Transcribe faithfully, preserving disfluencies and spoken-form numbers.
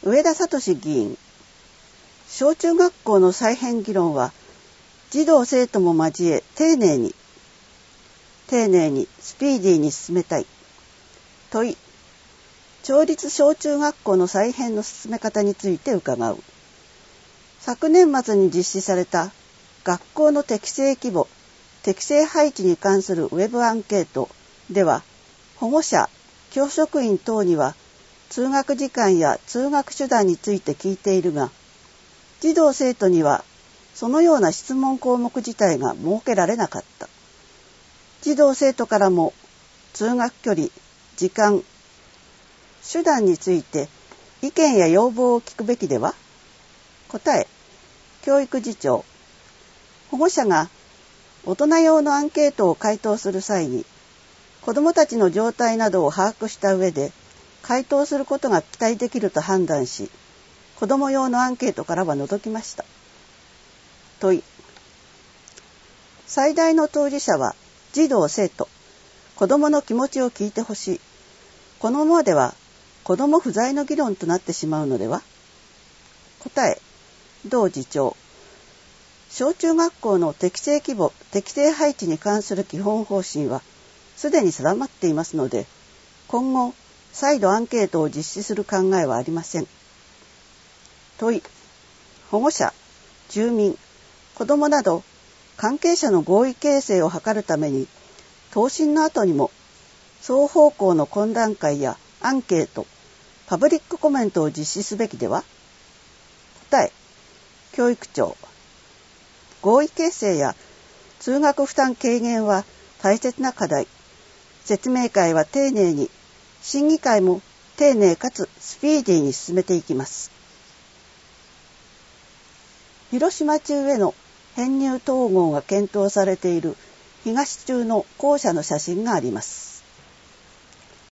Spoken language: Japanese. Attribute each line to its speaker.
Speaker 1: 上田聡議員、小中学校の再編議論は児童生徒も交え丁寧に丁寧にスピーディーに進めたい。問い、町立小中学校の再編の進め方について伺う。昨年末に実施された学校の適正規模、適正配置に関するウェブアンケートでは、保護者、教職員等には通学時間や通学手段について聞いているが、児童生徒にはそのような質問項目自体が設けられなかった。児童生徒からも通学距離、時間、手段について意見や要望を聞くべきでは？答え、教育次長。保護者が大人用のアンケートを回答する際に、子どもたちの状態などを把握した上で回答することが期待できると判断し、子ども用のアンケートからは除きました。問い、最大の当事者は児童生徒、子どもの気持ちを聞いてほしい。このままでは子ども不在の議論となってしまうのでは？答え、同次長。小中学校の適正規模、適正配置に関する基本方針はすでに定まっていますので、今後再度アンケートを実施する考えはありません。問い、保護者、住民、子どもなど関係者の合意形成を図るために、答申の後にも双方向の懇談会やアンケート、パブリックコメントを実施すべきでは？答え、教育長。合意形成や通学負担軽減は大切な課題。説明会は丁寧に、審議会も丁寧かつスピーディーに進めていきます。広島中への編入統合が検討されている東中の校舎の写真があります。